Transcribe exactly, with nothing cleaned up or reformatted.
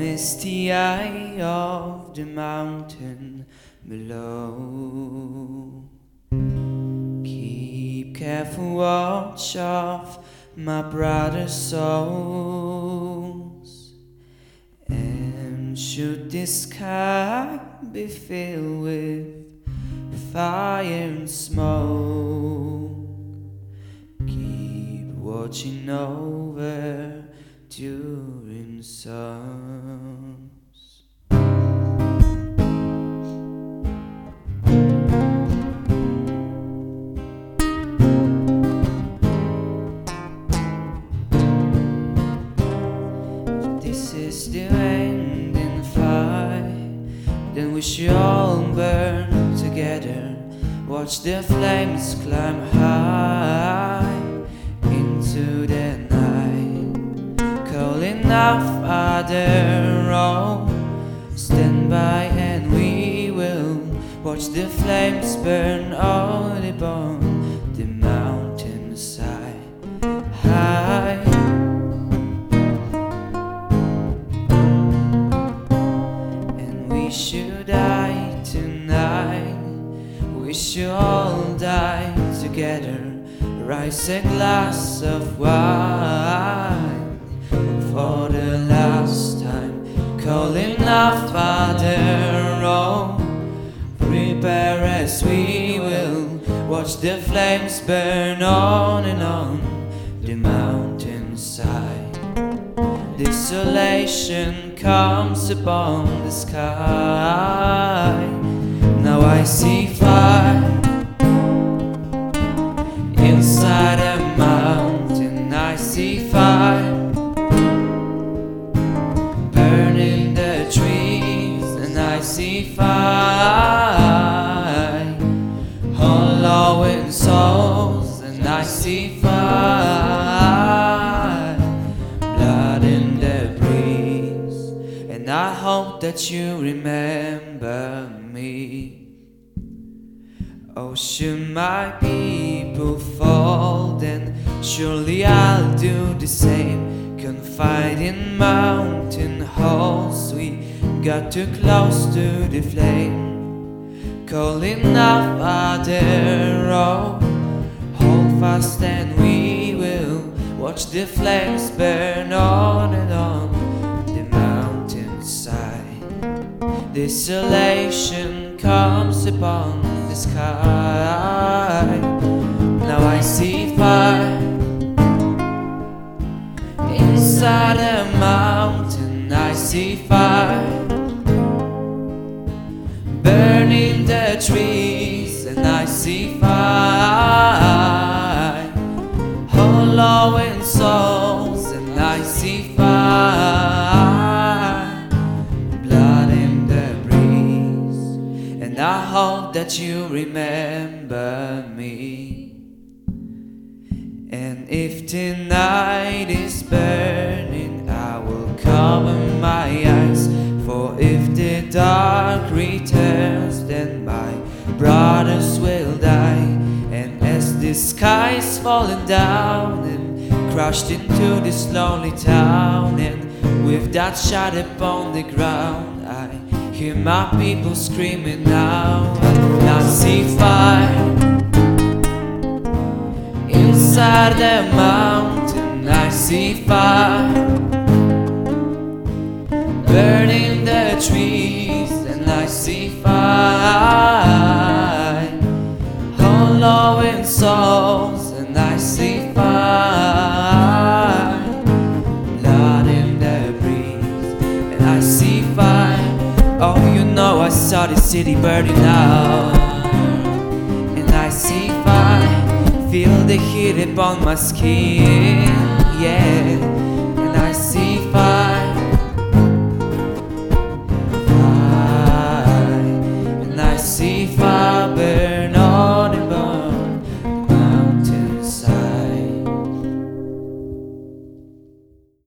misty eye of the mountain below. Keep careful watch of my brother's souls, and should this sky be filled with fire and smoke, keep watching over during storms. If this is the end in fight, then we should all burn together. Watch the flames climb high into the night, calling out, Father, oh, stand by and we will watch the flames burn all upon the mountainside high. And we should die tonight, we should all die together. Rise a glass of wine for the last time, calling out, Father, oh, prepare as we will watch the flames burn on and on the mountainside. Desolation comes upon the sky. Now I see fire inside a mountain. I see fire burning the trees, and I see fire hollowing souls, and I see fire blood in the breeze. And I hope that you remember me. Oh, should my people fall, then surely I'll do the same. Confined in mountain halls, we got too close to the flame, calling out, Father, oh, hold fast and we will watch the flames burn on and on the mountainside. Desolation comes upon the sky. Now I see fire inside a mountain. I see fire burning the trees, and I see fire hollowing souls, and I see fire blood in the breeze. And I hope that you remember me. And if the night is burning, I will cover my eyes. For if the dark returns, then my brothers will die. And as the sky is falling down and crashed into this lonely town, and with that shot upon the ground, I hear my people screaming now. And I see fire inside the mountain. I see fire burning the trees, and I see fire hollowing souls, and I see fire blood in the breeze, and I see fire. Oh, you know I saw the city burning out, and I see fire, feel the heat upon my skin, yeah.